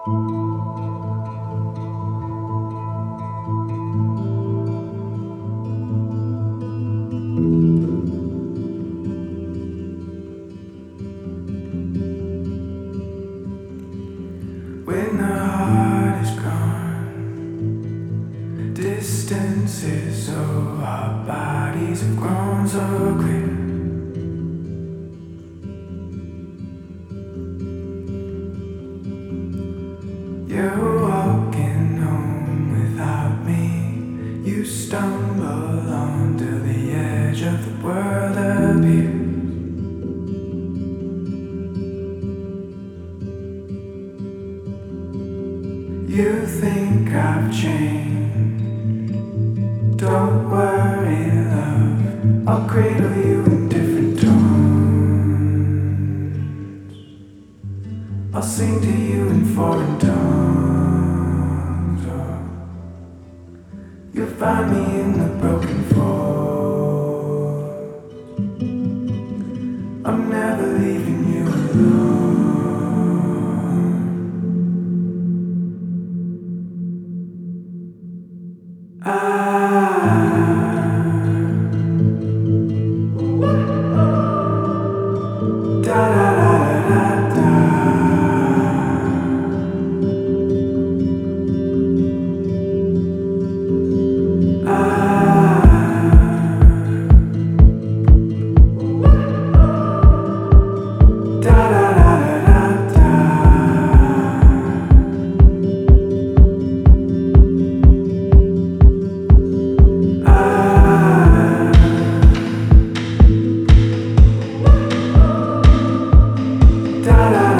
When the heart is gone, distances, oh, our bodies have grown so clear. You're walking home without me. You stumble onto the edge of the world appears. You think I've changed. Don't worry, love. I'll cradle you in different tones. I'll sing to you in foreign tongues. Oh, you'll find me in the broken forest. I'm never leaving you alone. Da da